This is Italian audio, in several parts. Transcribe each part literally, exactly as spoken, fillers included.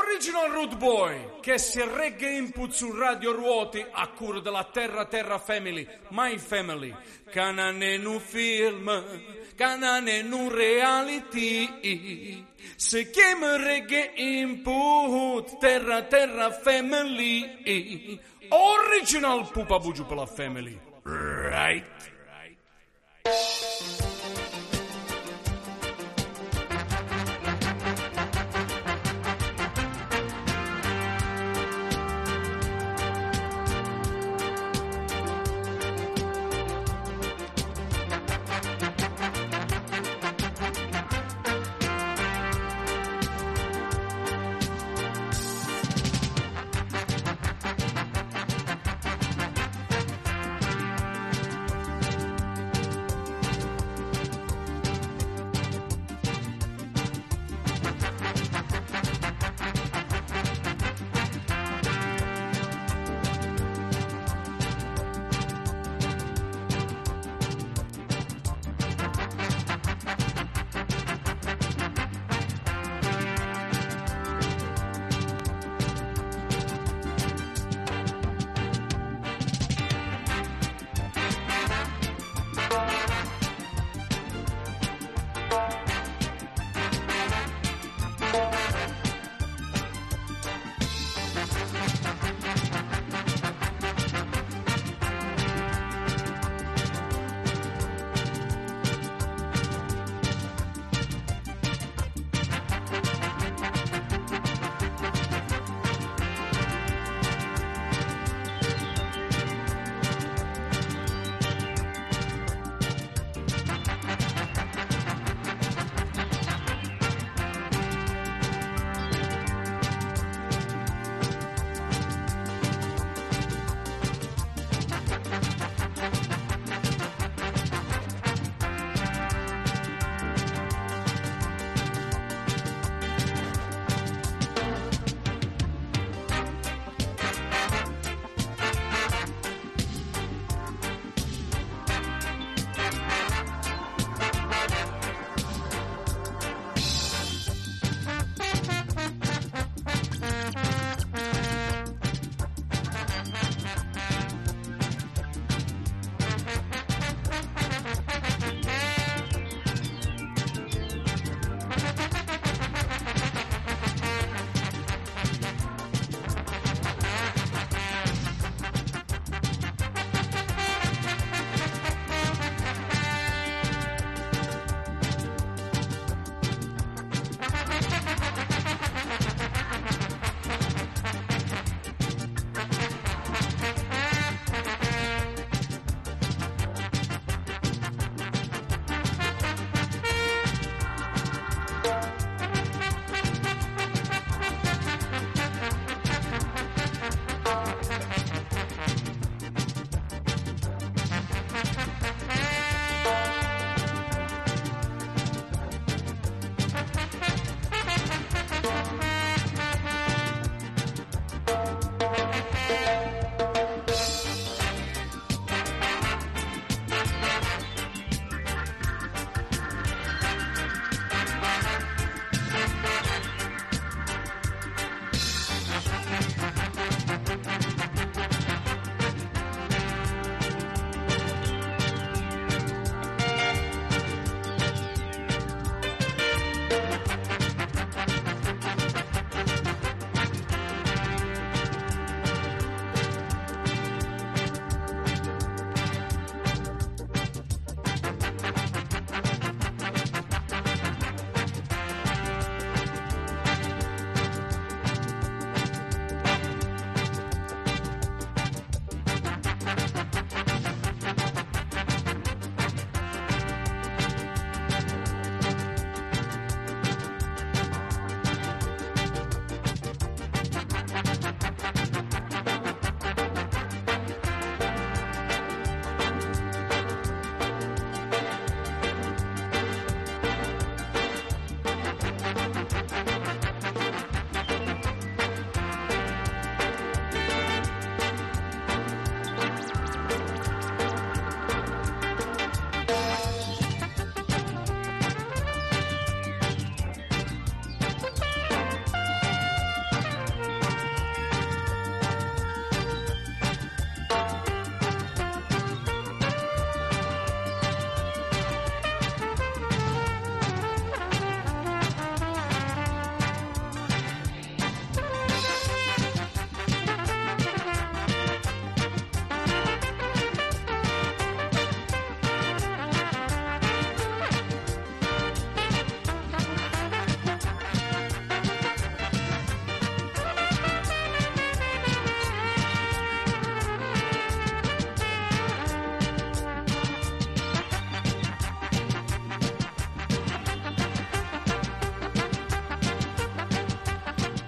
Original Root Boy, che si regge input su Radio Ruoti a cura della Terra Terra Family, My Family. Canane nu film, canane nu reality. Se chiama reggae input, Terra Terra Family. Original Pupa Bugiu per la Family. Right?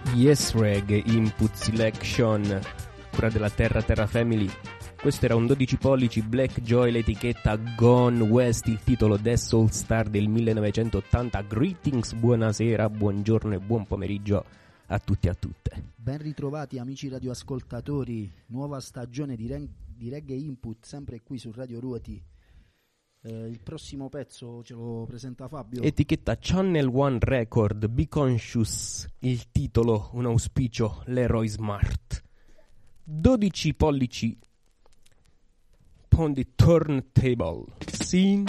Yes Reg Input Selection, cura della Terra Terra Family. Questo era un dodici pollici Black Joy, l'etichetta Gone West, il titolo Death Soul Star del millenovecentottanta. Greetings, buonasera, buongiorno e buon pomeriggio a tutti e a tutte. Ben ritrovati amici radioascoltatori, nuova stagione di, reg- di Reggae Input, sempre qui su Radio Ruoti. Eh, il prossimo pezzo ce lo presenta Fabio. Etichetta Channel One Record, Be Conscious, il titolo, un auspicio, Leroy Smart. dodici pollici on the turntable scene.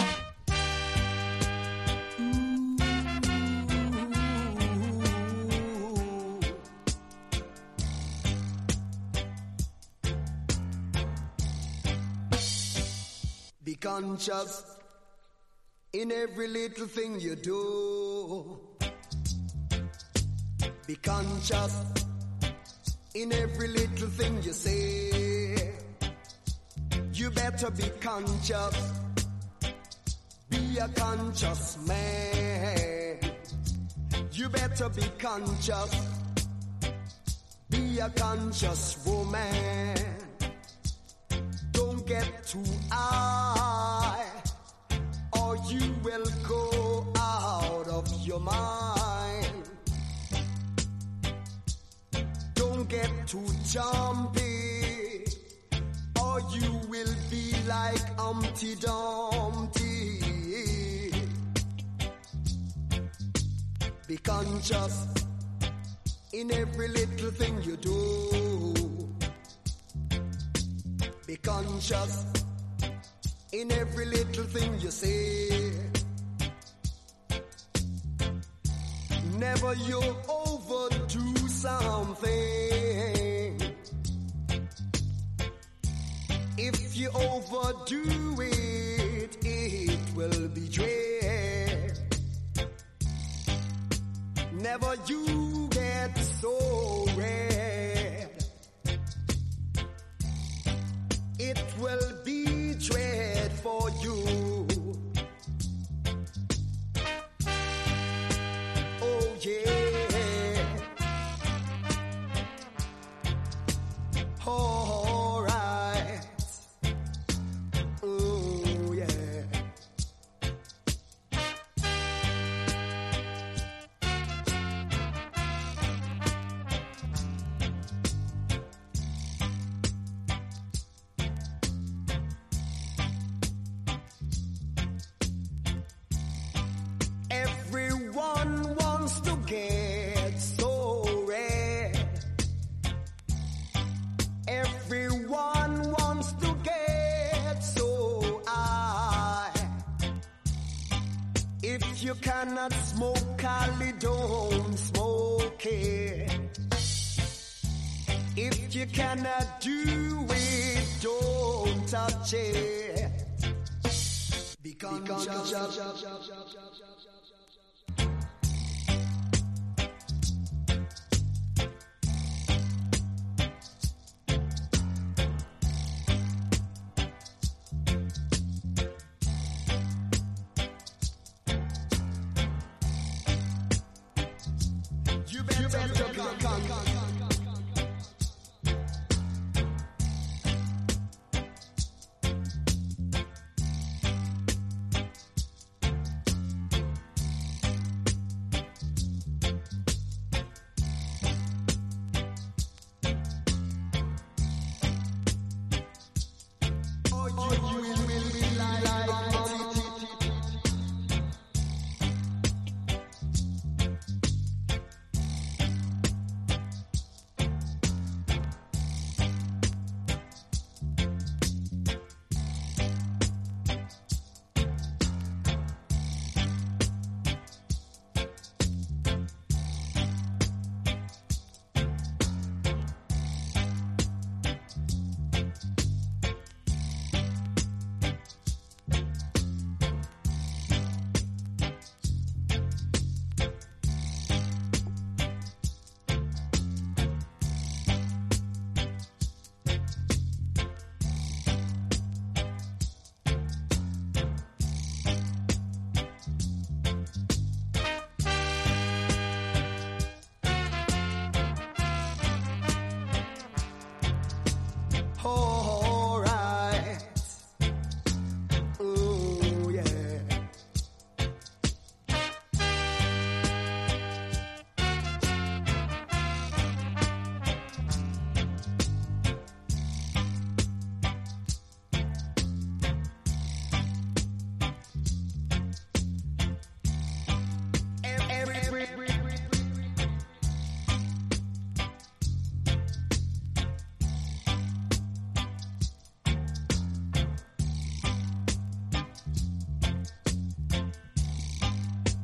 Be conscious in every little thing you do. Be conscious in every little thing you say. You better be conscious, be a conscious man. You better be conscious, be a conscious woman. Don't get too high, or you will go out of your mind. Don't get too jumpy, or you will be like Humpty Dumpty. Be conscious in every little thing you do. Be conscious in every little thing you say. Never you overdo something. If you overdo it, it will be dread. Never you get so red. It will be dread for you. Oh yeah. All right. Oh yeah. Everyone wants to get so red. Everyone wants to get so high. If you cannot smoke Cali, don't smoke it. If you cannot do it, don't touch it. Be conscious. You better be conscious.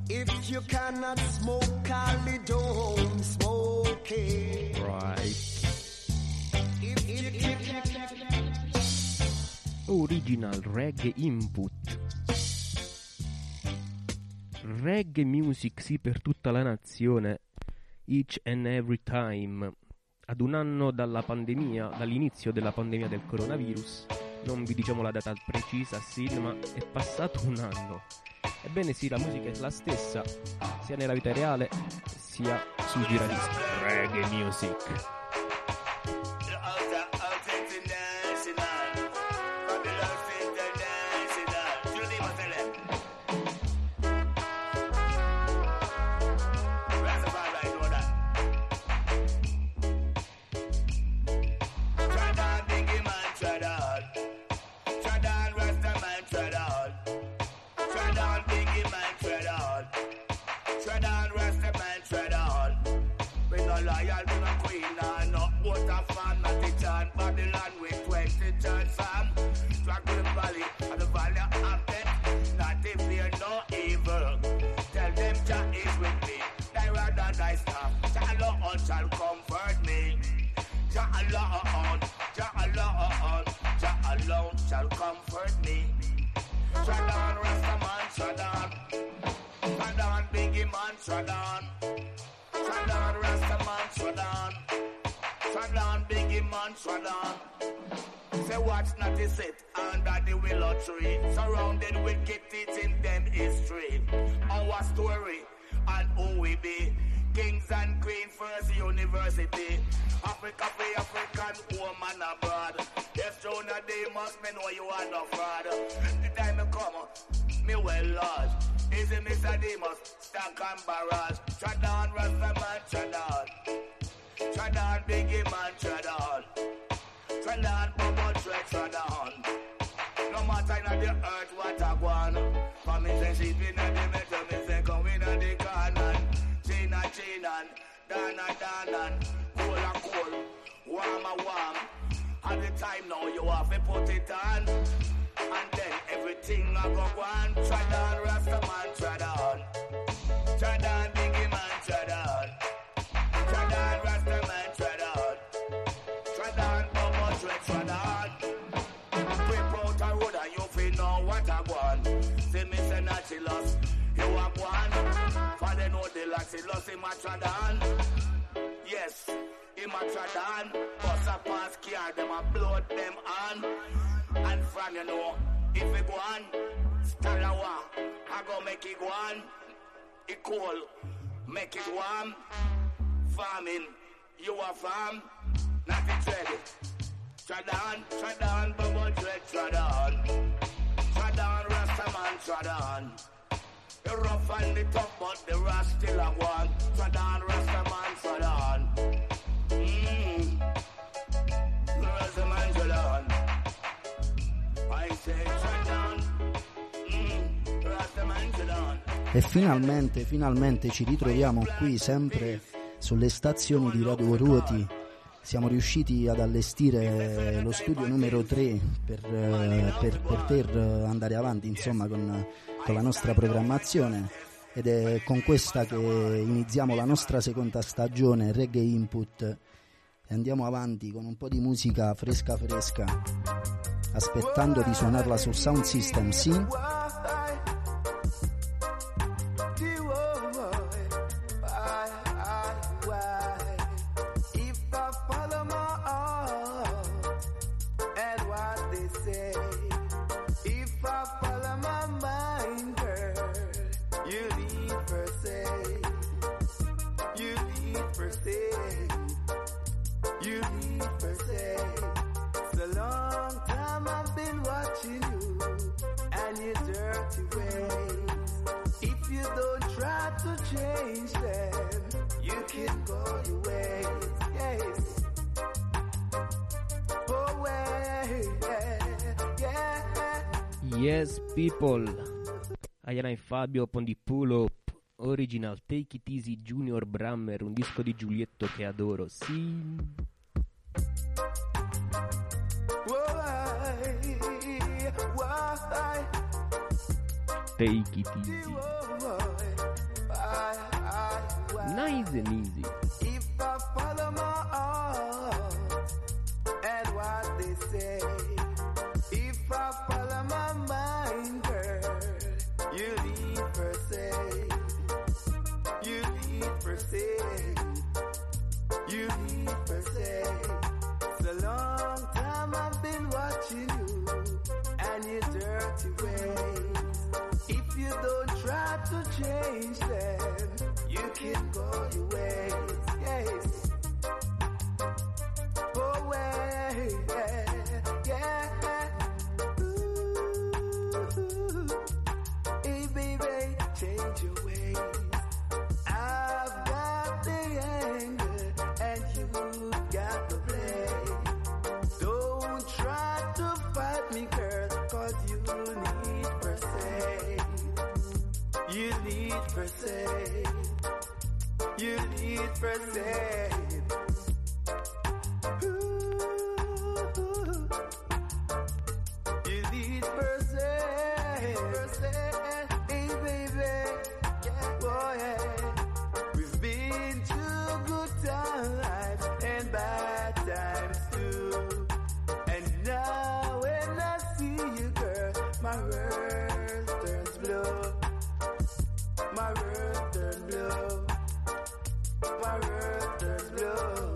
If you cannot smoke Cali, don't smoke it. Right. If you, if you, Original reggae input. Reggae music sì per tutta la nazione, each and every time. Ad un anno dalla pandemia, dall'inizio della pandemia del coronavirus, non vi diciamo la data precisa, sì, ma è passato un anno. Ebbene sì, la musica è la stessa, sia nella vita reale, sia sul giradischi. Reggae music. Shall comfort me. Jah alone, Jah alone, Jah alone shall comfort me. Shadan, Rastaman, Shadan, Shadan, Biggie man, Shadan, Shadan, Rastaman, Shadan, Shadan, Biggie man, Shadan. Say what's not is it under the willow tree, surrounded with kitties in them history. Our story and who we be. Kings and Queen First University. Africa for African woman abroad. Yes, Jonah, they must me know you are no fraud. The time I come, me well Lord. Is it Mister Demus, Stack and Barrage? Shadan, Rastaman, Shadan. Shadan, Biggie man, Shadan. Shadan, Bubble Tread, Shadan. No matter in the earth what I want. For me say she's been at the metal, me say come in at the corner. China, China, Dana, Dana, cool and cool, warm and warm. At the time now you have to put it on, and then everything I go on. Shadan, Rastaman, Shadan, Shadan, Biggie man, Shadan, Shadan, Rastaman, Shadan, Shadan, Bubble Tread, Shadan. Whip out a road and you feel know what I want. See me say Nachilus, you are one. For they know the lassy lost him a Tradan. Yes, him a Tradan. Bus a pass car, them a blood them on. And from you know, if it go on, Stalawa, I go make it go on. It cool, make it warm. Farming, you a farm, not it ready. Tradan, Tradan, Bubble Tread, Tradan. Tradan, Rastaman, Tradan. The rough and the tough, but the rust still a one. Tradan, Rastaman, Tradan. Mmm. Rastaman, Tradan. I say Tradan. Mmm. Rastaman, Tradan. E finalmente, finalmente ci ritroviamo qui sempre sulle stazioni di Radio Ruoti. Siamo riusciti ad allestire lo studio numero tre per, per poter andare avanti, insomma, con, con la nostra programmazione, ed è con questa che iniziamo la nostra seconda stagione Reggae Input e andiamo avanti con un po' di musica fresca fresca, aspettando di suonarla sul sound system, sì? Change them, you can go your ways, yes. Oh, way, yeah, yeah. Yes, people. Ayana e Fabio con di Pull Up, original Take It Easy Junior Brammer, un disco di Giulietto che adoro, sì. Why, why, Take It Easy. why, Nice and easy. If I follow my heart and what they say, if I follow my mind, girl, you lead per se, you lead per se, you lead per se. It's a long time I've been watching you and your dirty ways. If you don't try to change them, you can go your ways, yes. Go away, yeah, yeah. Ooh, hey baby, change your ways. I've got the anger and you've got the blame. Don't try to fight me, girl, cause you need per se. You need per se. You need per se. Ooh, you need per se. Per se. Hey baby, yeah, boy, yeah. We've been through good times and bad times too. And now when I see you, girl, my world turns blue. My world turns blue. My world turns blue.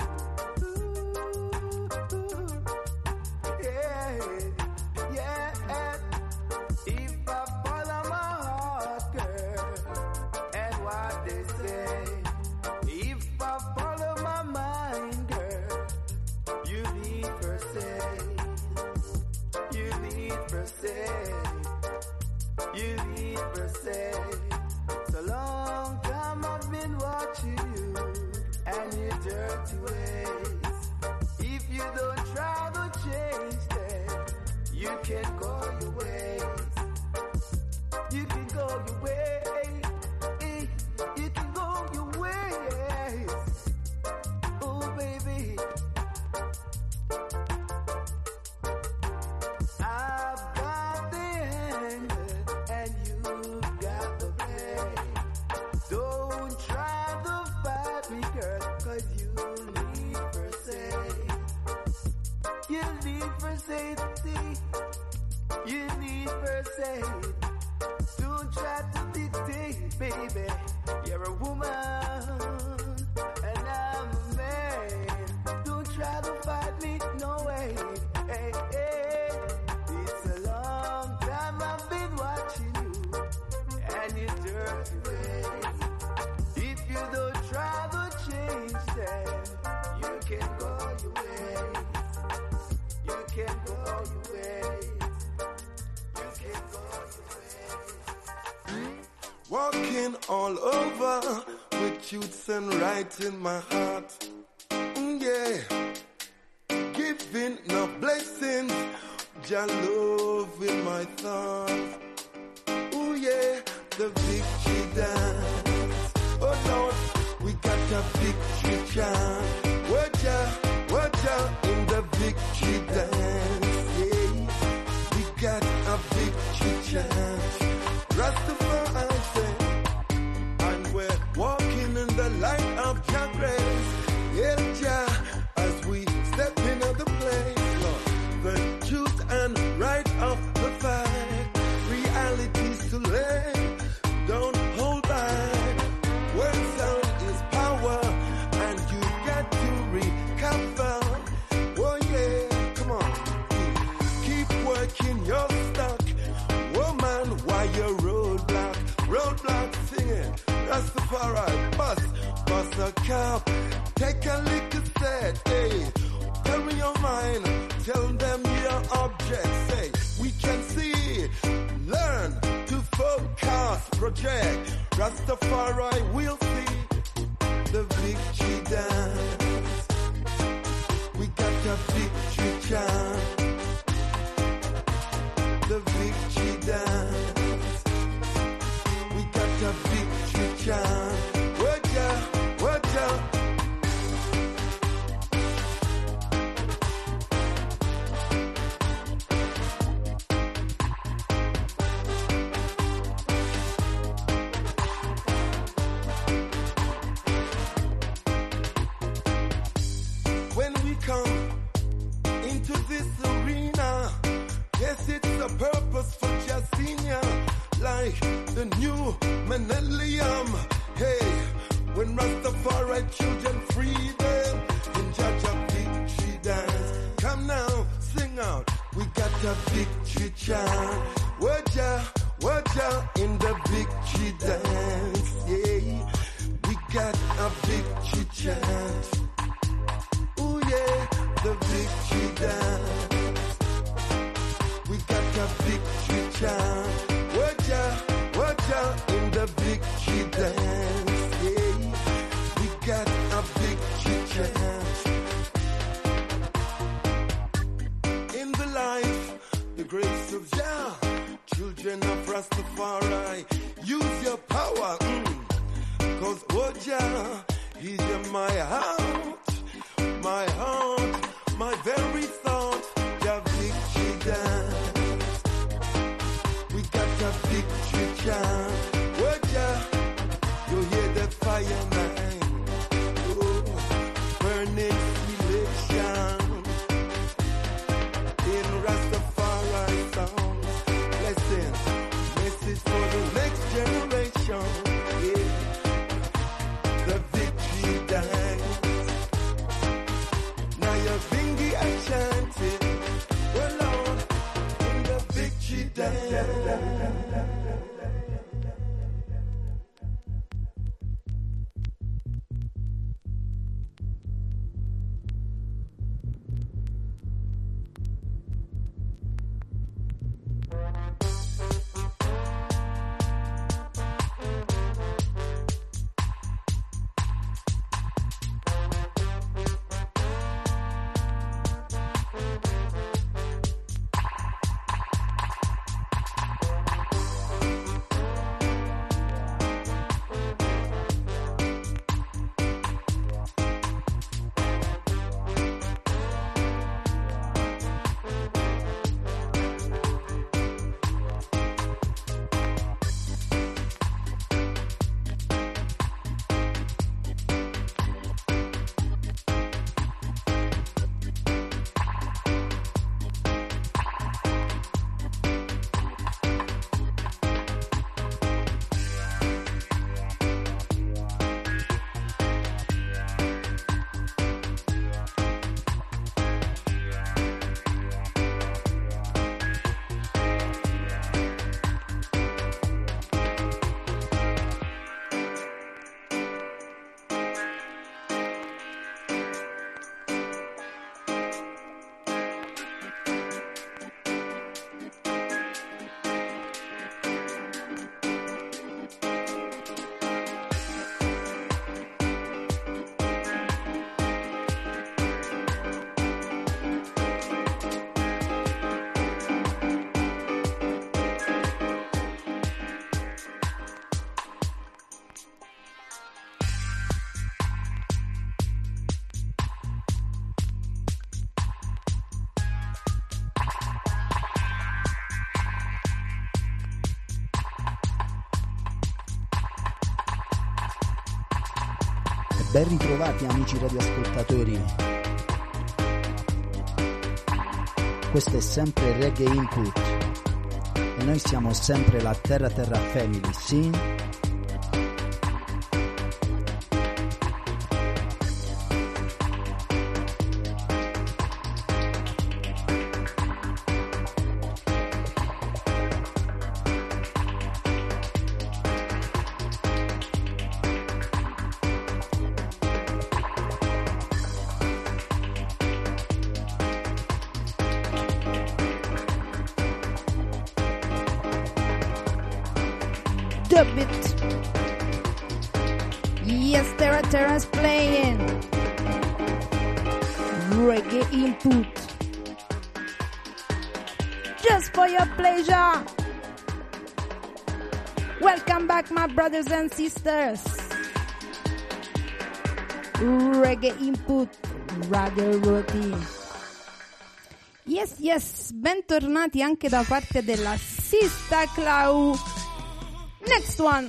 Ooh, yeah, yeah. If I follow my heart, girl, and what they say, if I follow my mind, girl, you need per se, you need per se, you need per se. It's a long time I've been watching you and your dirty ways. If you don't try to change them, you can go your ways. You can go your way. Eh, you can go your ways. Oh baby, I've got the anger and you've got the blame. Don't try to fight me, girl, cause you need per se. You need per se, see. You need per se. Don't try to dictate, baby. You're a woman and I'm a man. Don't try to fight me, no way. Hey, hey. It's a long time I've been watching you and your dirty ways. If you don't try to change them, you can go your ways. You can go your ways. You can go your ways. Walking all over with truths and right in my heart. Mm, yeah. Giving no blessings, Jah love in my thoughts. Oh yeah, the victory dance. Oh Lord, we got a victory chant. Watch out, watch out in the victory dance. Yeah, we got a victory chant. Rastafari say, and we're walking in the light of Jah grace. Yeah, Jah, as we step into the place, Lord, the truth and right of the fight. Realities to lay, don't hold back. Word sound is power, and you got to recover. Oh yeah, come on, keep working your stock. Woman, why you roadblock, roadblock singing? Rastafari, bust, bust a cap. Take a little set, hey. Tell me your mind, tell them your object. Say, we can see, learn to focus, project. Rastafari will see the victory dance. We got a victory chant. The victory dance. We got a victory chant. Watch out, watch out. Yes, it's a purpose for Jacinia, like the new millennium. Hey, when Rastafari children free them in Jaja victory dance. Come now, sing out. We got a victory chant. Waja, waja in the victory dance. Yeah, we got a victory chant. Oh yeah, the victory dance. We got a victory chant. Waja, waja in the victory dance. Yeah, we got a victory chant. In the life, the grace of Jah, children of Rastafari, use your power, mm. Cause Waja, he's in my heart, my heart, my very thought, your victory dance. We got a victory chant. Waja, you hear the fire, man. Oh, burning selection in Rastafari songs. Blessings, message for the next generation. Yeah, the victory dance. Now you're Bingy and chanting. Well, Lord, in the victory dance. Ben ritrovati amici radioascoltatori. Questo è sempre Reggae Input e noi siamo sempre la Terra Terra Family, sì? Dub it. Yes, Terra Terra's playing Reggae Input just for your pleasure. Welcome back, my brothers and sisters. Reggae Input Radio Roti. Yes, yes, bentornati anche da parte della Sista Clau. Next one.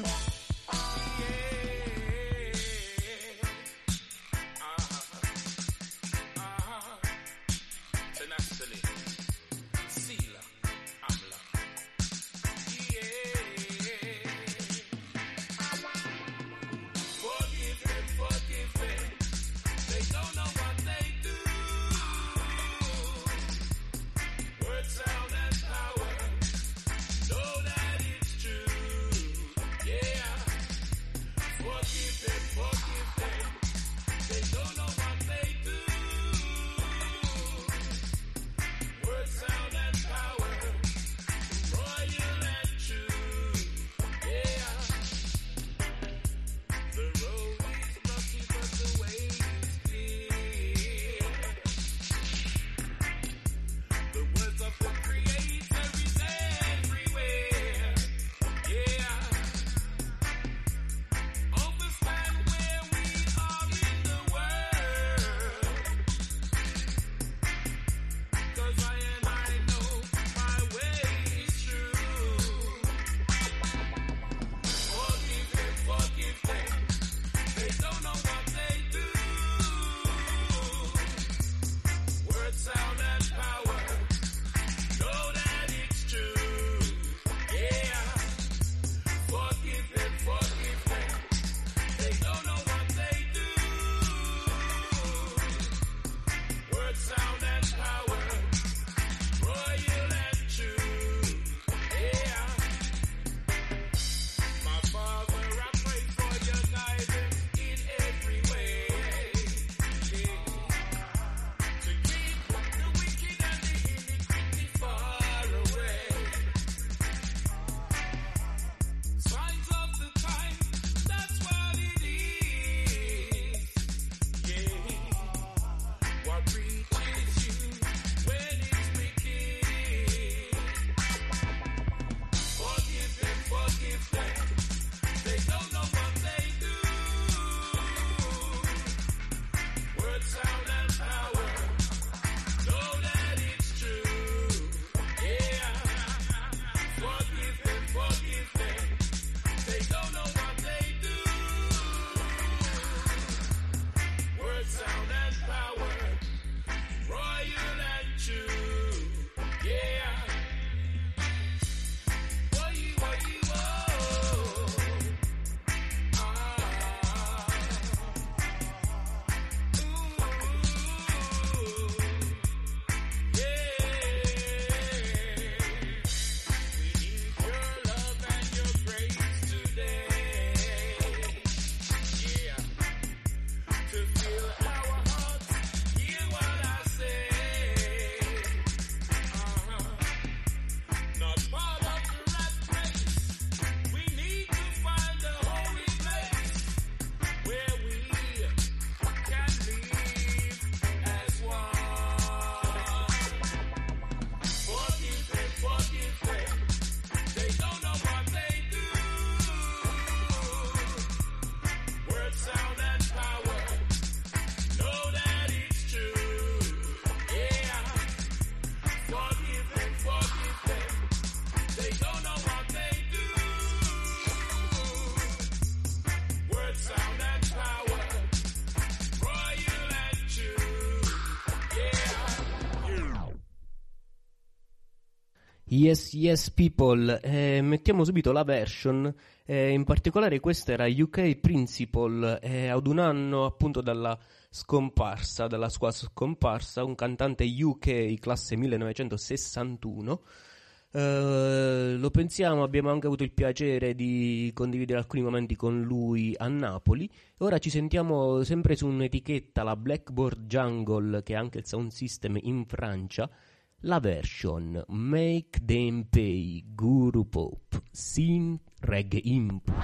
Yes, yes people, eh, mettiamo subito la version, eh, in particolare questa era U K Principle, eh, ad un anno appunto dalla scomparsa, dalla sua scomparsa, un cantante U K classe millenovecentosessantuno. Uh, lo pensiamo, abbiamo anche avuto il piacere di condividere alcuni momenti con lui a Napoli. Ora ci sentiamo sempre su un'etichetta, la Blackboard Jungle, che è anche il sound system in Francia, la version Make Them Pay, Guru Pop, Sin Reggae Input.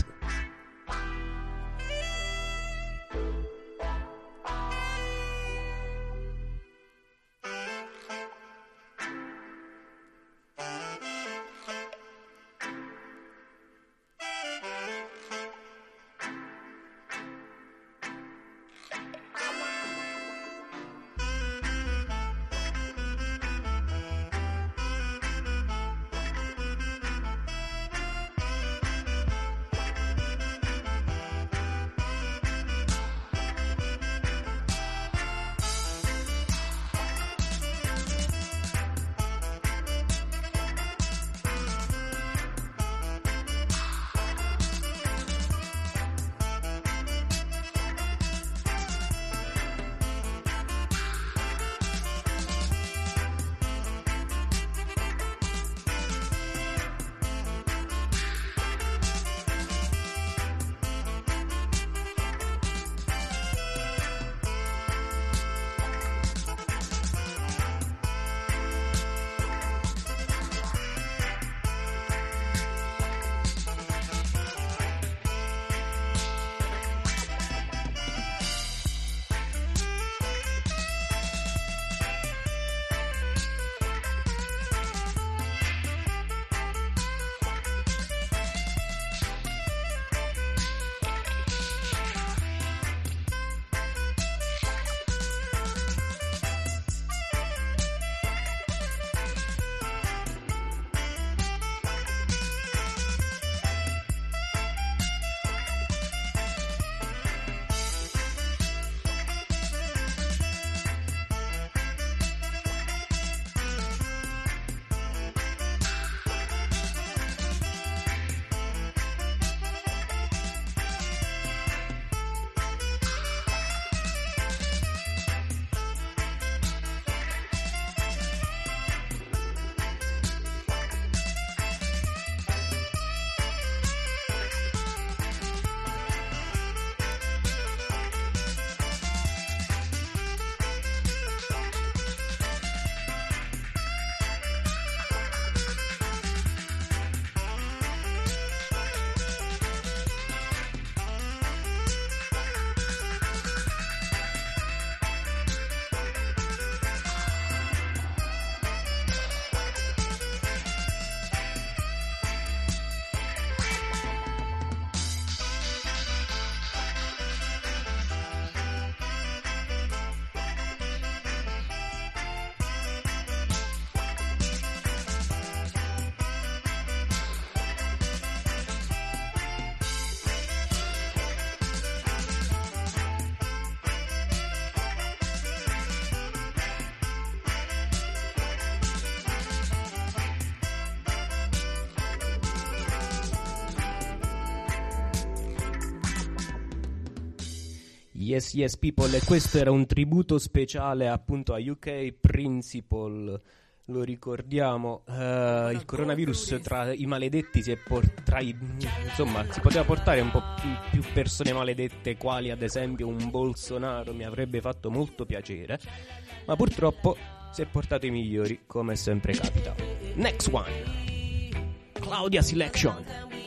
Yes, yes people, e questo era un tributo speciale appunto a U K Principle, lo ricordiamo, uh, il coronavirus tra i maledetti si è por- tra i, insomma si poteva portare un po' più, più persone maledette, quali ad esempio un Bolsonaro, mi avrebbe fatto molto piacere, ma purtroppo si è portato i migliori, come sempre capita. Next one, Claudia Selection,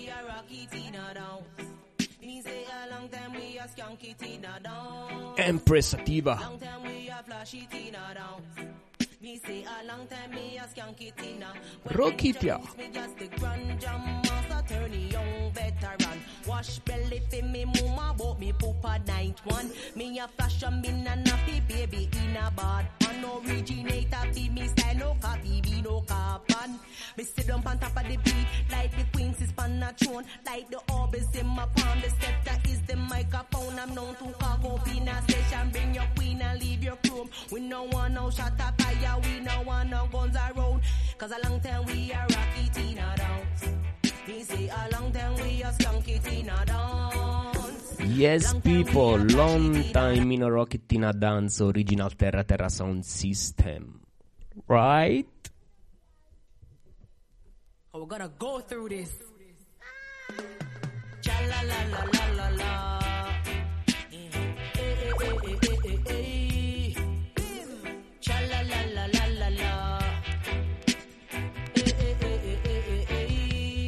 Empress Sativa, me say a long time me a skank it in a Rokitia, me just the grand jam master turn the young veteran wash belly fi me mama bought me poop a night one me a flash and me na nappy baby in a bad pan originator fi me style no copy be no carbon me sit down on top of the beat like the queen's is pan a throne like the orbs in my palm the scepter is the microphone I'm known to carve up in a session bring your queen and leave your chrome we no want no shot at fire we no want no guns around Cause a long time we are rocky Tina dance. Me say a long time we are skunky Tina dance. Yes people, long time in a Rocky Tina dance, original Terra Terra sound system. Right? Oh, we're gonna go through this. Cha la la la la la la. Eh, eh, eh, eh, eh, eh, eh. Cha la la la la la la. Eh, eh, eh, eh, eh, eh,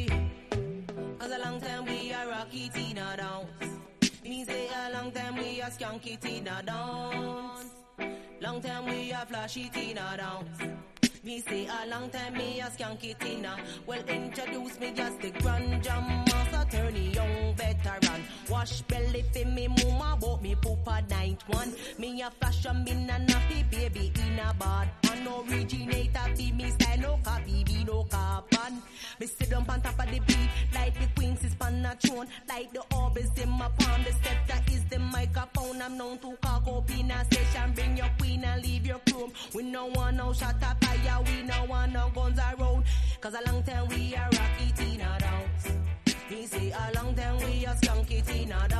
eh. Cause a long time we are rocky Tina dance. Me say a long time we are skunky Tina dance. Long time we are flashy Tina dance. Me say a long time me a skanky Tina. Well, introduce me as the grand jam master, attorney, young veteran. Wash belly for me mama, bought me poopa night one. Me a fashion, me na nappy baby in a bad pan. Originator be me style, no copy, be no carbon. Me sit down on top of the beat, like the queens is pan a throne. Like the orbs in my palm, the scepter is the microphone. I'm known to cock up in a session, bring your queen and leave your chrome. We no want no shot at fire. We no want no guns around. Cause a long time we are rocky Tina dance. Me say a long time we are skunky Tina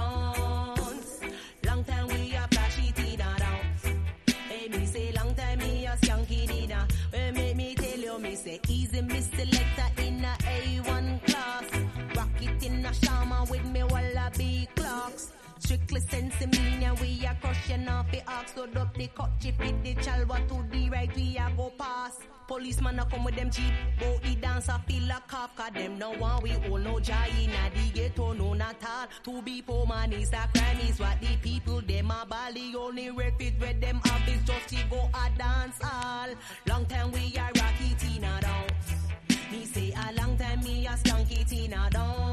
dance. Long time we are flashy Tina dance. Hey, me say long time me a skunky Tina. Well, make me tell you, me say easy me selector in a A one class. Rock it in a Shama with me wallaby clocks. Strictly sense me and we are crushing off the ox. Load up the cut, chip it, the chalwa to the right, we a go past. Policeman a come with them jeep, bout the dancer feel a cough. Cause them no one we all know jai in a the ghetto, no not all. To be poor man is a crime, is what the people them a bally. Only repeat where them have is just to go a dance all. Long time we are rocky Tina dance. Me say a long time me a skunky Tina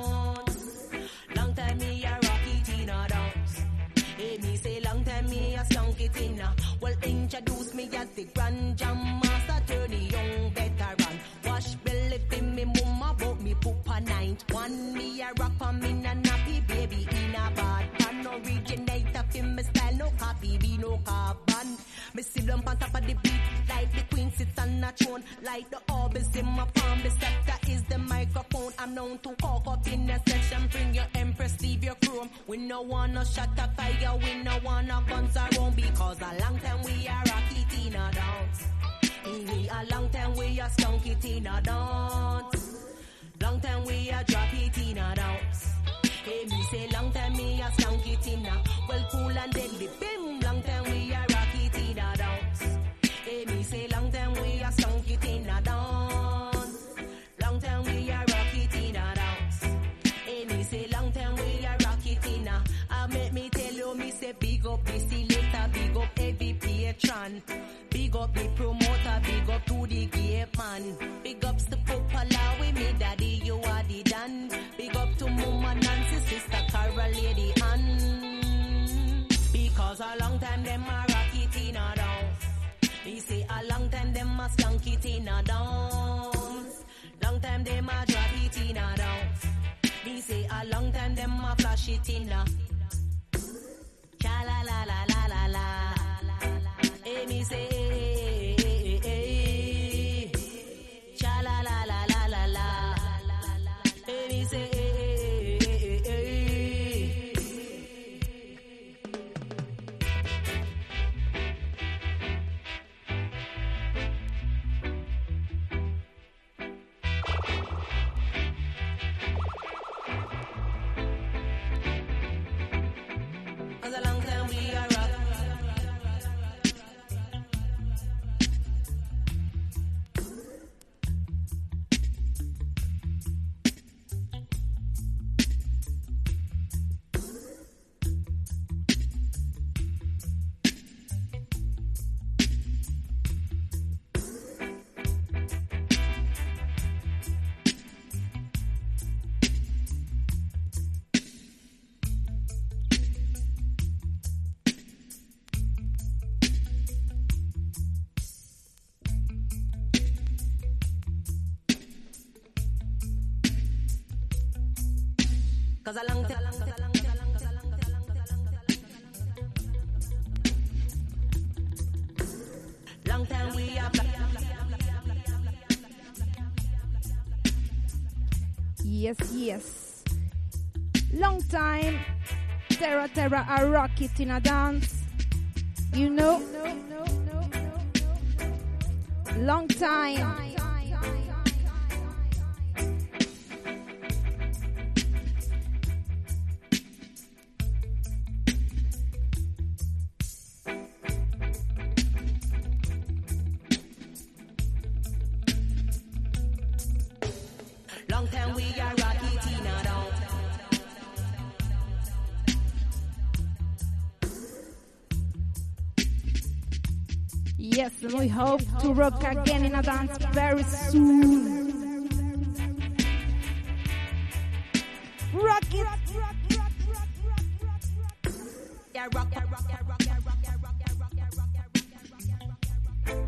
dance. Long time me a rocky Tina dance. Hey, me say long time me a skunky Tina. Well, introduce me as the grand jam master, attorney, young veteran. Wash belly for me mama, bought me poopa night one. Me a rock for me na nappy baby in a bad pan. Originator for me style, no copy, be no carbon. Me sit down on top of the beat, like the queen sits on a throne. Like the orbs in my palm, the scepter is the microphone. I'm known to cock up in a session, bring your empress, leave your chrome. We no wanna shut a fire, we no wanna guns around. Because a long time we are rocky Tina dance. We a long time we are skunky Tina dance. Long time we are droppy Tina dance. Hey, me say long time me a skunky Tina. Well, cool and deadly bim. Long time we are rocky Tina dance. Hey, me say long time we are skunky Tina dance. Long time we are rocky Tina dance. Hey, me say long time we are rocky Tina. I make me tell you, me say big up the selector, big up every patron. Big up the promoter, big up to the gay man. Big ups to Popala with me daddy, you are the Dan. Big up to Mama Nancy, sister Carol, Lady Ann. Because a long time them a rocky Tina dance. Me say a long time them a skunky Tina dance. Long time them a droppy Tina dance. Me say a long time them a flashy Tina. Cha la la la la la la. Hey, me say, hey, hey, hey, hey. Cha la la la la la la. Hey, me say, hey, hey, hey, hey. Cause a long time we are rock. Cause a long time, long time we are. Yes, yes. Long time. Terra Terra, I rock it in a dance. You know? Long time. Long time we are rocky Tina down. Yes, we hope to rock again in a dance very soon. Rock it. Yeah, rock, yeah, rock, yeah, rock, yeah, rock, yeah, rock, yeah, rock, yeah, rock, yeah, rock, yeah, rock, yeah, rock, yeah, rock,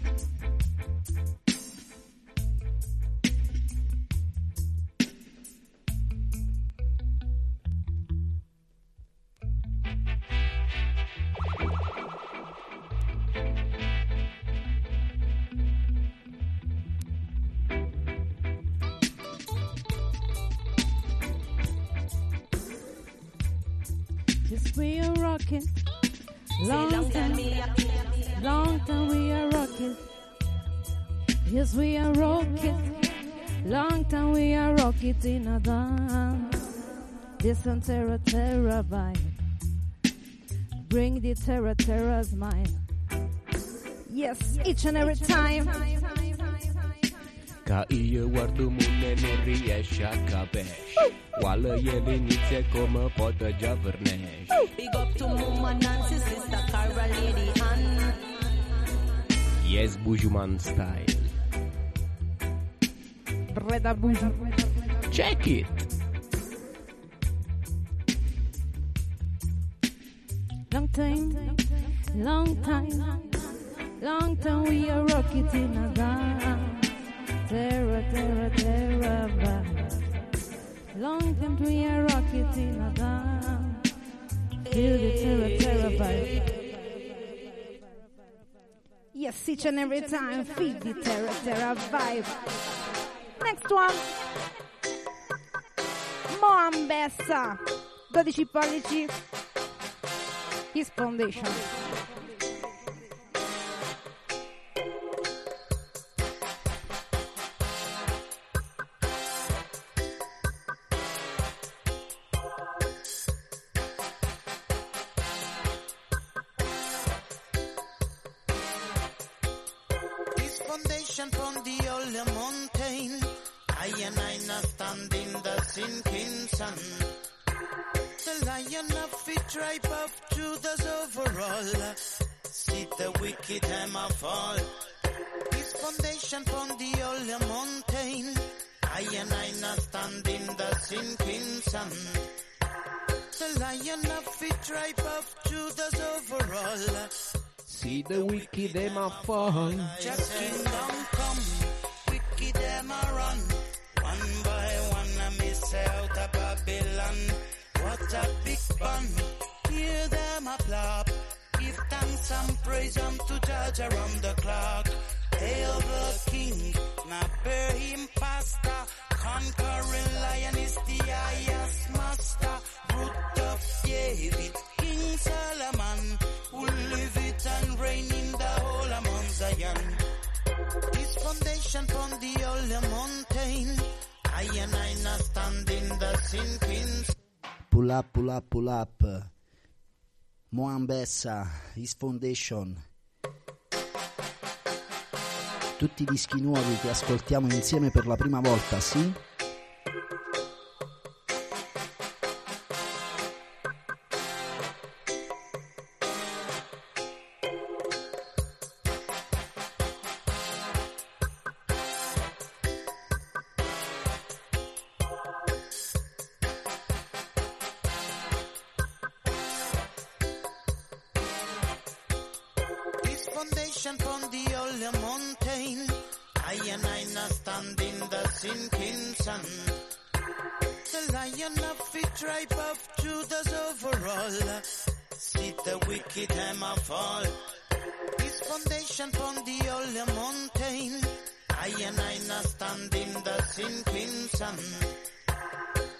Yes, we are rocking. Long time, long time we are rocking. Yes, we are rocking. Long time we are rocking in a dance. This on Terra Terra vibe. Bring the Terra Terra's mind. Yes, each and every time. Ca io guardo moon e non riesce a capire. Quale è l'inizio e come potrà già verne. Big up to Mama Nancy, Sister Cara, Lady Ann. Yes, Bujuman style. Breda Buju. Check it. Long time, long time, long time we are rocking in a dance. Terra, terra, terra, vibe. Long time we are rocking in a dance. Feel the terra, terra vibe. Yes, each and every time, feel the terra, terra vibe. Next one. Moambessa. dodici pollici. His Foundation. His foundation from the holy mountain. I and I not stand in the sinking sun. The lion of the tribe of Judas overall. See the wicked hammer fall. His foundation from the holy mountain. I and I not stand in the sinking sun. The lion of the tribe of Judas overall. See the wicked hammer fall. Just kingdom come, wicked hammer run. One by one I miss out of Babylon. What a big fun, hear them applaud. Give thanks and praise unto Judge around the clock. Hail the King, now bear him pastor. Conquering lion is the highest master. Root of David, King Solomon, who live it and reign in the whole of Mount Zion. His foundation from the holy mountain. I and I not stand in the sinking. Pull up, pull up, pull up. Moambessa, His Foundation. Tutti i dischi nuovi che ascoltiamo insieme per la prima volta, sì? Foundation from the holy mountain. I and I not stand in the sinking sun. The lion of the tribe of Judas overall. See the wicked hammer fall. His foundation from the holy mountain. I and I not stand in the sinking sun.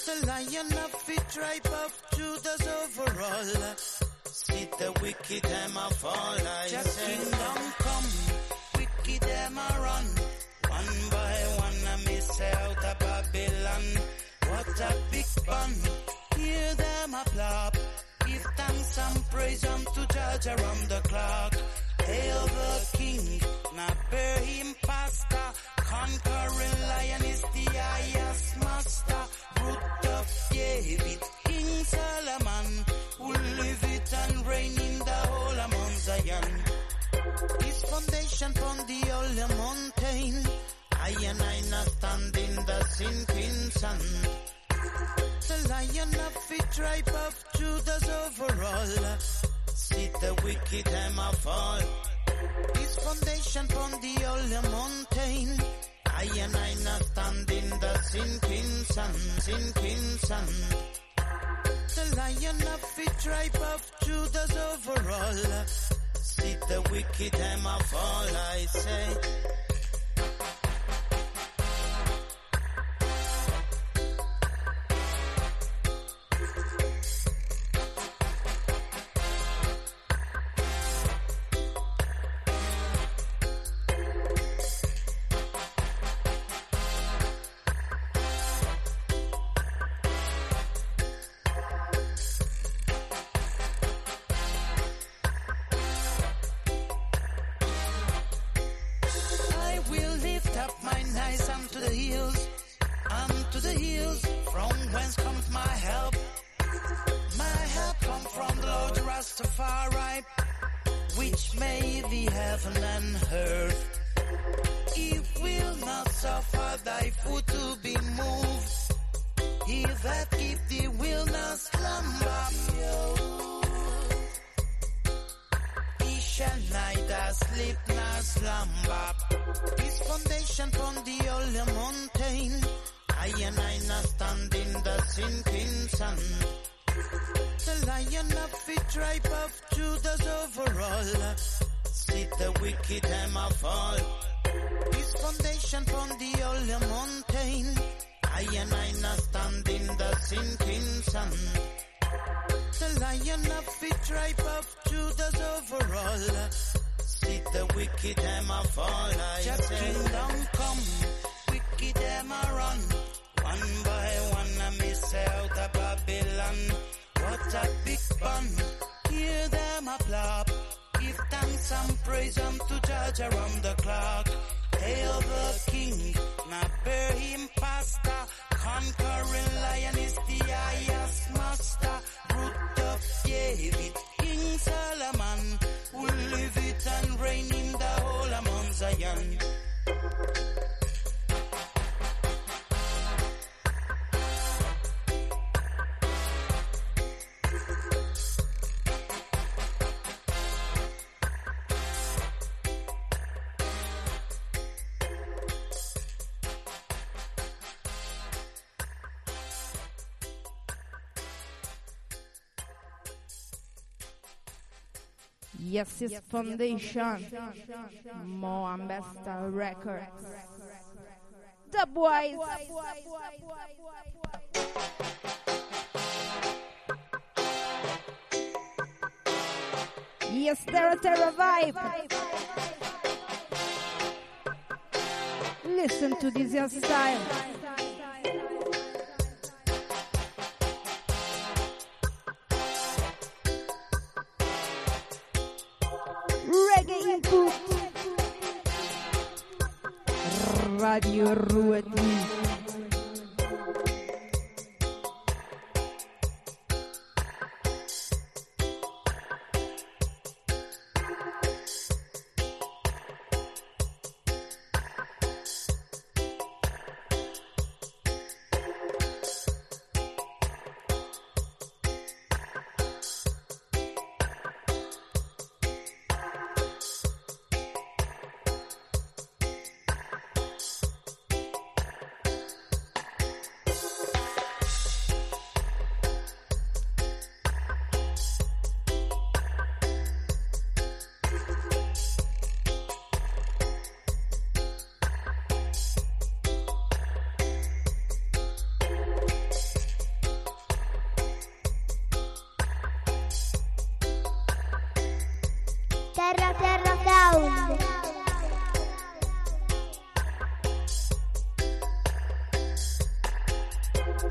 The lion of the tribe of Judah's overall. See the wicked them a fall, I say. Kingdom come, wicked them a run. One by one I miss out of Babylon. What a big fun, hear them a plop. Give thanks and praise unto Judge around the clock. Hail the King, not bear him pastor. Conquering lion is the highest master. Root of David, King Solomon, who live it and reign in the whole of Mount Zion. His foundation upon the holy mountain. I and I not stand in the sinking sun. The lion of the tribe of Judah's overall. See the wicked them a fall. His foundation upon the holy mountain. I and I not stand in the sinking sun, sinking sun. The lion of the tribe of Judah's overall. See the wicked them a fall, I say. Yes, it's Foundation, More Ambassador Records, The Boys. Yes, Terra Terra Vibe. Listen to this your style. Reggae input. Radio Ruoti.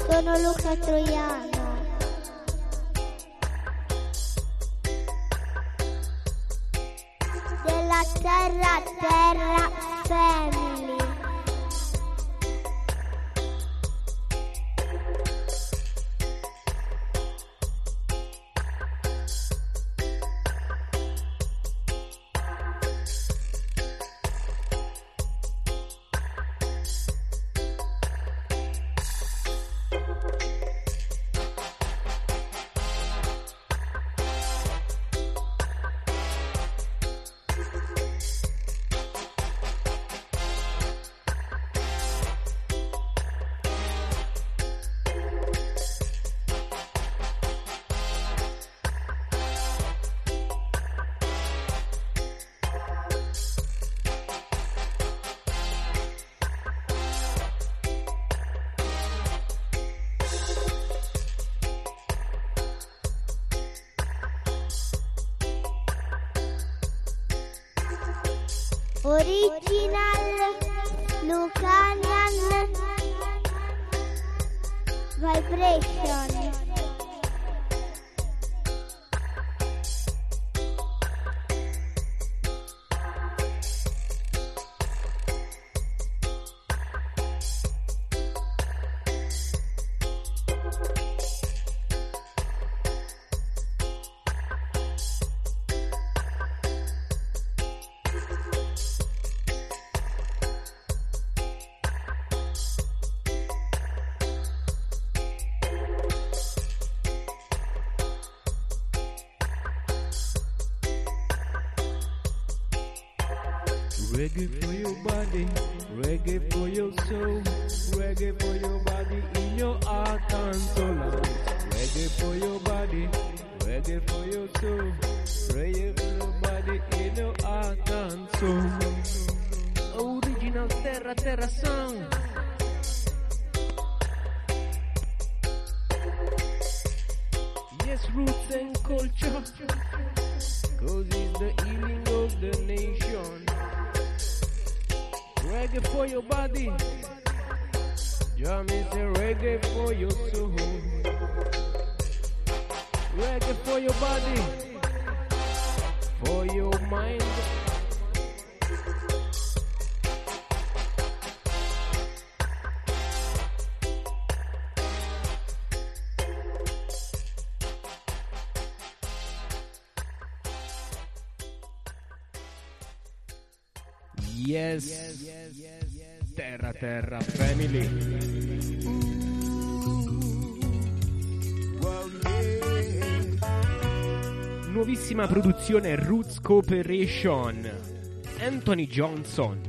Sono Luca Troiano. Della Terra Terra Family. Original Lucanian Vibration. Reggae for your body, reggae for your soul, reggae for your body in your heart and soul. Reggae for your body, reggae for your soul, reggae for your body in your heart and soul. Original Terra Terra song. Yes, roots and culture, cause it's the healing of the nation. Reggae for your body, Jam is a reggae for your soul. Reggae for your body, for your mind. Yes, yes, yes, yes, Terra Terra Family. Nuovissima produzione Roots Cooperation. Anthony Johnson.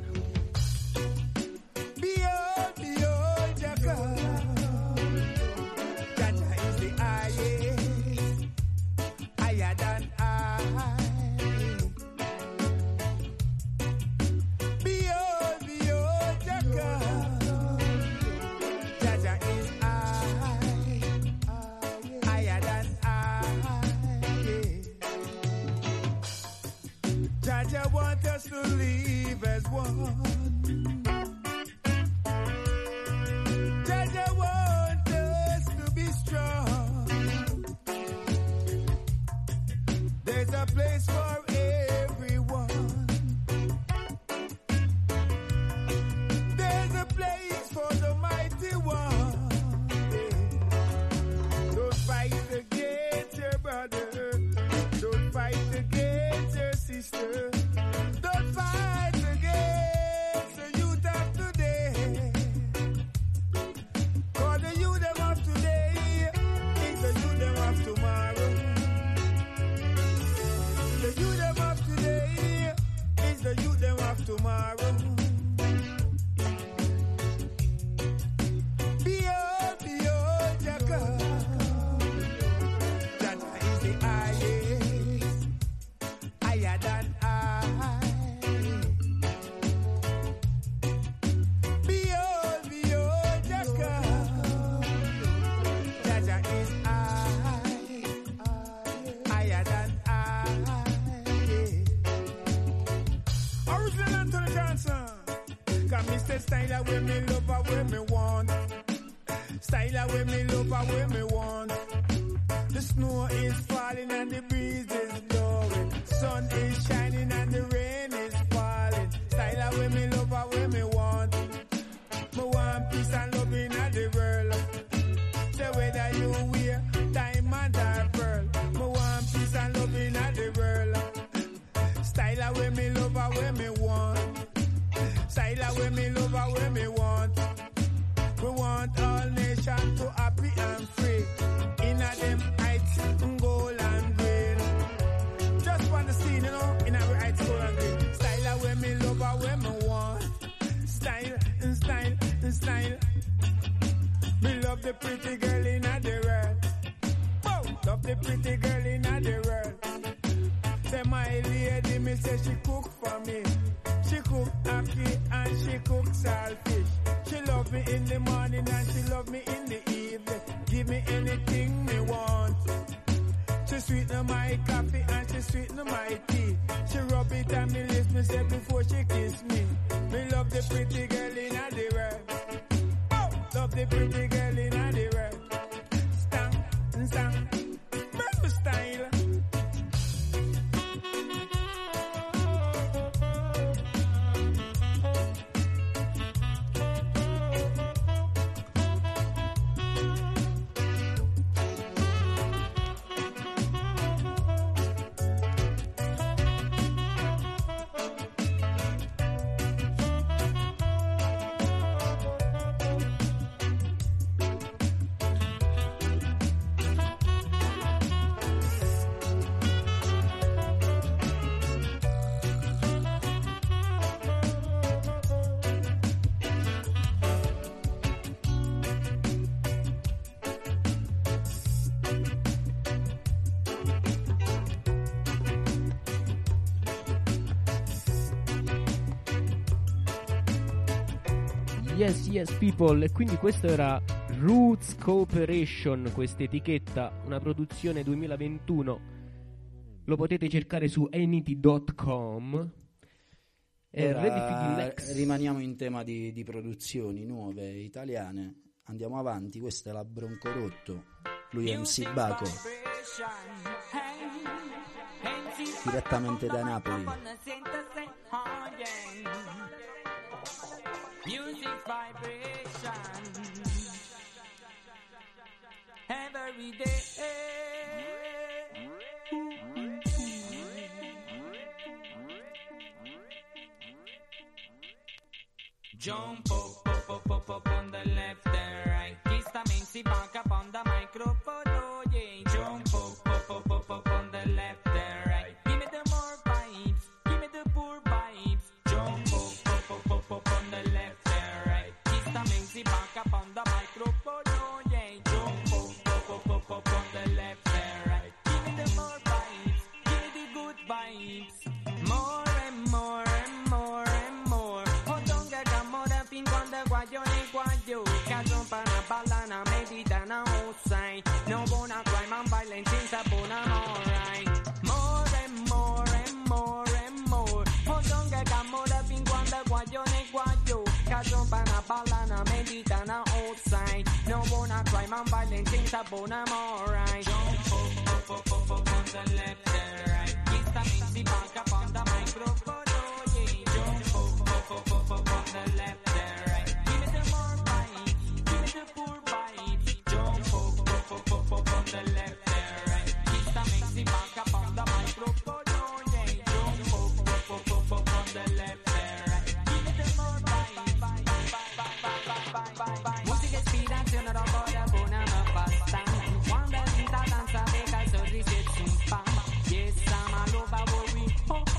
Style where me love and where me want. The snow is falling and the breeze is blowing. Sun is shining and the rain is falling. Style where me love and where me want. Me want peace and love in the world. The weather you wear, diamond or pearl. Me want peace and love in the world. Style where me love and where me want. Style where me love and where me want. We want all nations to happy and free. Inna them heights, gold and green. Just want to see, you know, inna we heights, gold and green. Style where me love and where me want. Style, and style, and style. Me love the pretty girl inna the world. Oh, love the pretty girl inna the world. Say my lady, me say she cook for me. She cook ackee and she cook saltfish. She love me in the morning and she love me in the evening. Give me anything me want. She sweeten my coffee and she sweeten my tea. She rub it and me lips me say before she kiss me. Me love the pretty girl in the world. Oh, love the pretty girl in the world. Stang and stang, brand style. Yes, yes people, e quindi questo era Roots Cooperation, questa etichetta, una produzione duemilaventuno, lo potete cercare su enity punto com. Ora, rimaniamo in tema di, di produzioni nuove italiane, andiamo avanti, questa è la Broncorotto, lui è M C Baco, direttamente da Napoli. Music vibration every day. Jump up, up, up, up, up on the left and right. Kiss the Mincy back up on the microphone. Oh yeah, jump up, up, up, up, up on the left and right. Give me the more vibes, give me the poor vibes. Jump up, up, up, up, up on the left and right. Kiss the Mincy back up on the microphone. Oh yeah, jump up, up, up, up, up on the left and right. Give me the more vibes, give me the good vibes. More and more and more and more. Odonga gamora fin quando guaglio ne guaglio. Caso para ballana medita na outside. No bona crime and violence in sabona alright. More and more and more and more. Odonga gamora fin quando guaglio ne guaglio. Caso para ballana medita na outside. No bona crime and violence in sabona alright. Jump up, up, up, up, up on the left and right. Kiss the Mincy back up on the microphone. Oh yeah, jump up, up, up, up, up on the left and right. Give me the more vibes, give me the poor vibes. Jump up, up, up, up, up on the left and right. Kiss the Mincy back up on the microphone. Oh yeah, jump up, up, up, up, up on the left and right. Give me the more vibes, vibes, vibes, vibes, vibes, vibes, vibes. Musica ispirazione da cuore buona ma basta. Quando la vita danza vega sorrisi e zumba. Yes, I'm all over worry. Oh,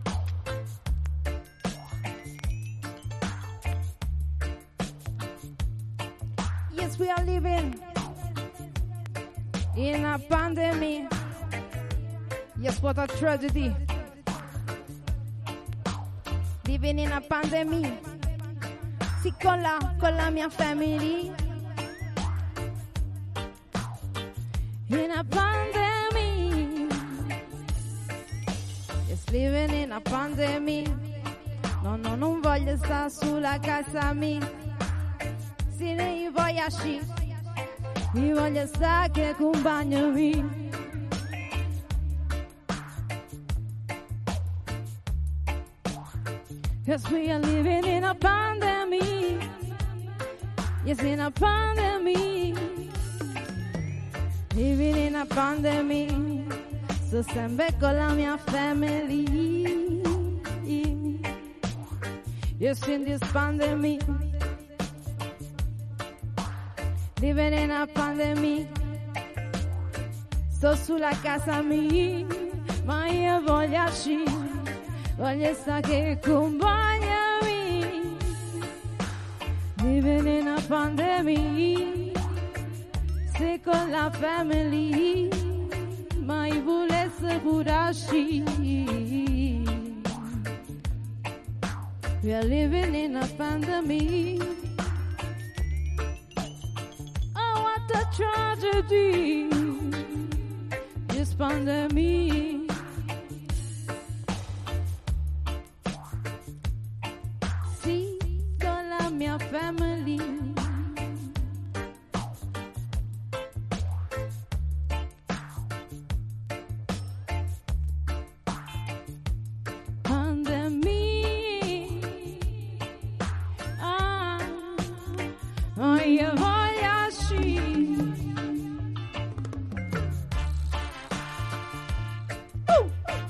in a pandemic. Yes, what a tragedy. Living in a pandemic. Sì, con la, con la mia family. In a pandemic. Yes, living in a pandemic. No, no, non voglio stare sulla casa mia. Se ne voglio uscire. Mi voglio stare che accompagnami. Cause we are living in a pandemic. Yes, in a pandemic. Living in a pandemic. Sto sempre con la mia family. Yes, in this pandemic. Living in a pandemic. Sto sulla casa mia, ma io voglio uscire. Voglio stare che accompagnami. Living in a pandemic. Se con la family, ma io volessi pure uscire. We are living in a pandemic. Oh, what a tragedy. This pandemic. See, con la mia family. Io voglio uscire. Uh!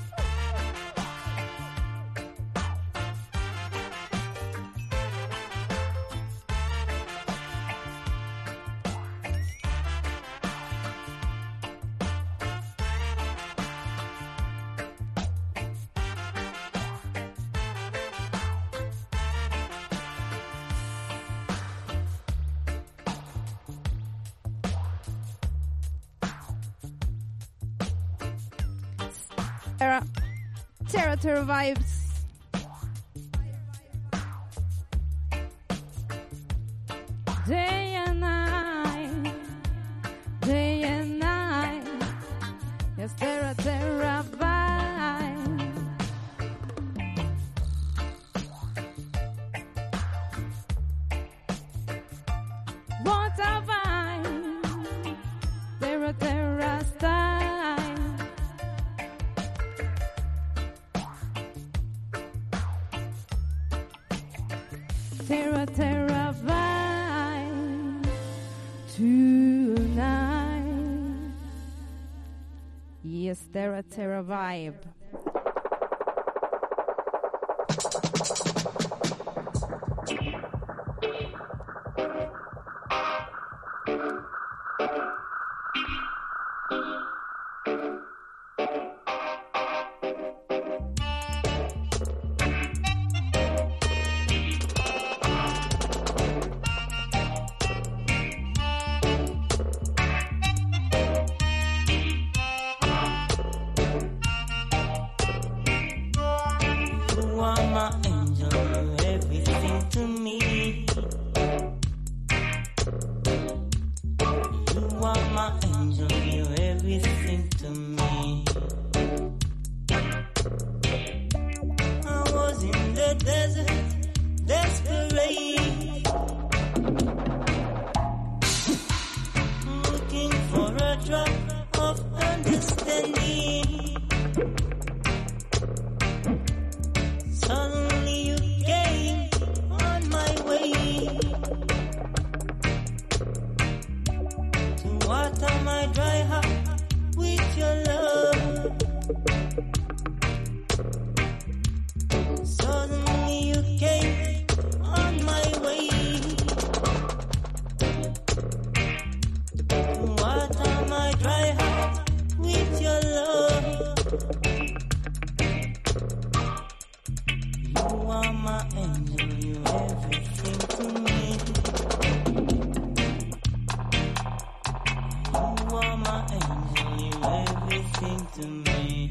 Terra, terra, terra vibes. Day and night, day and night. Yes, terra, terra vibe. What a vibe. Terra, terra style. Terra, terra vibe tonight. Yes, terra, terra vibe. You are my angel, you everything to me.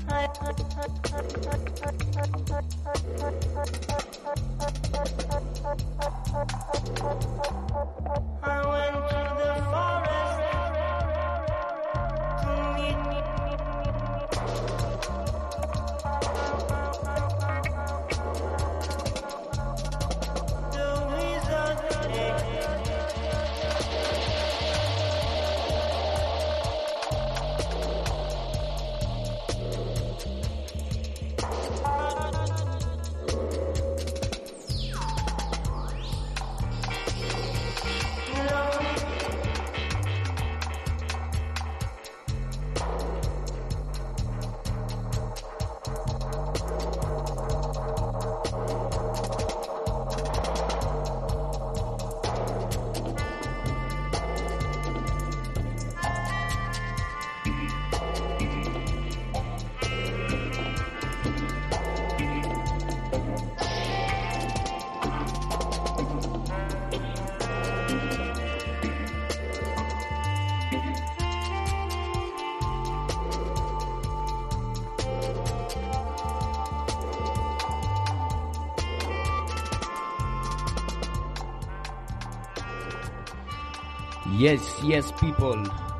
Yes, yes people.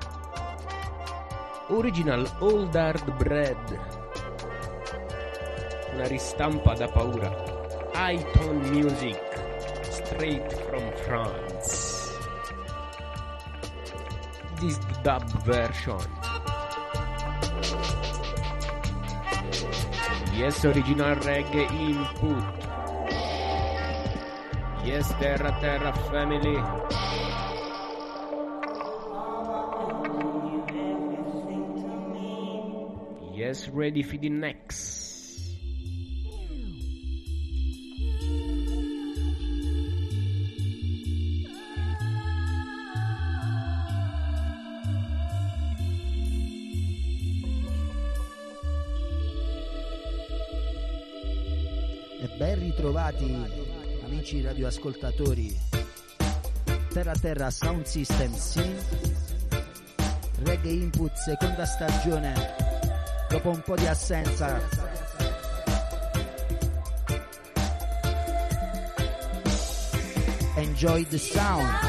Original Old Hard Bread. Una ristampa da paura. High-tone music. Straight from France. This dub version. Yes, original reggae input. Yes, Terra Terra family. Yes, ready for the next. E ben ritrovati amici radioascoltatori. Terra Terra Sound System, sì. Reggae Input seconda stagione. Dopo un po' di assenza, enjoy the sound.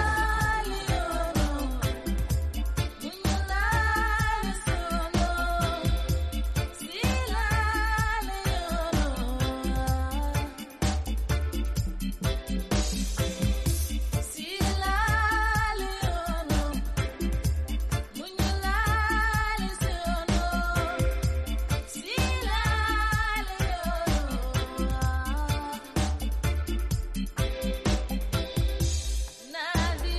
Nadia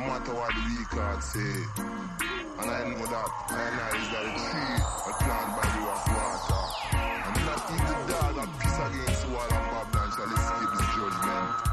matter what the weak heart say. And I know that I know is that a tree that planted by you of water. And not even the dog that piss against the wall of Babylon shall escape this judgment.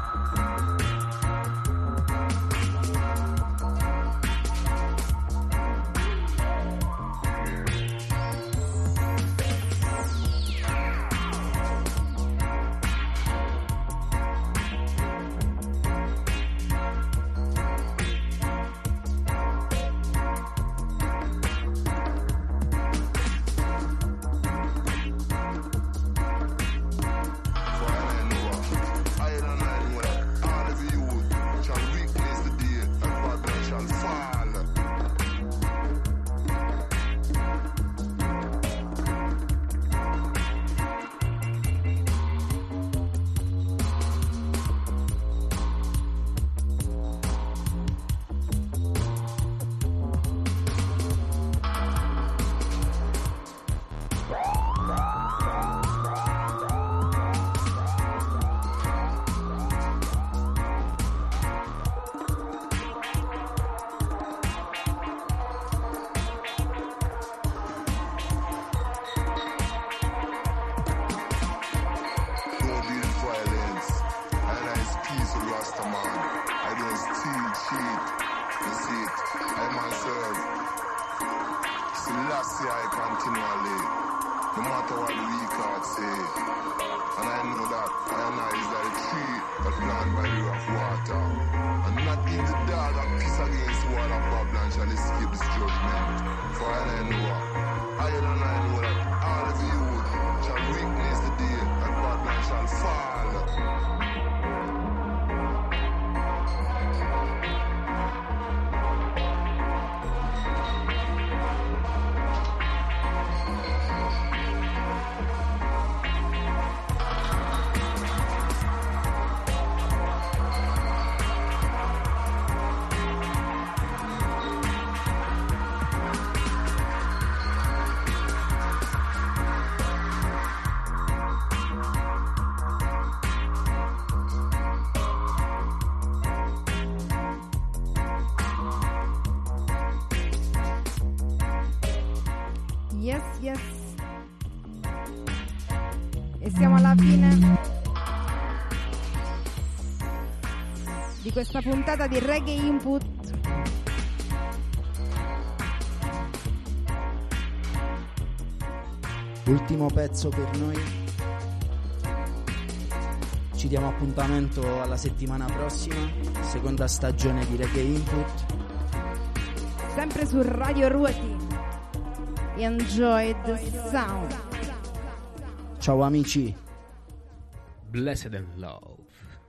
Yes, yes. E siamo alla fine di questa puntata di Reggae Input. Ultimo pezzo per noi. Ci diamo appuntamento alla settimana prossima, seconda stagione di Reggae Input. Sempre su Radio Ruoti. Enjoy the sound. Ciao amici. Blessed and love.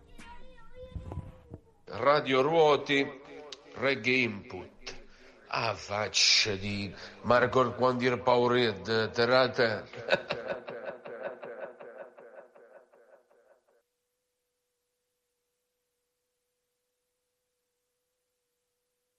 Radio Ruoti, Reggae Input. Ah, faccia di Margot quando era paura terra.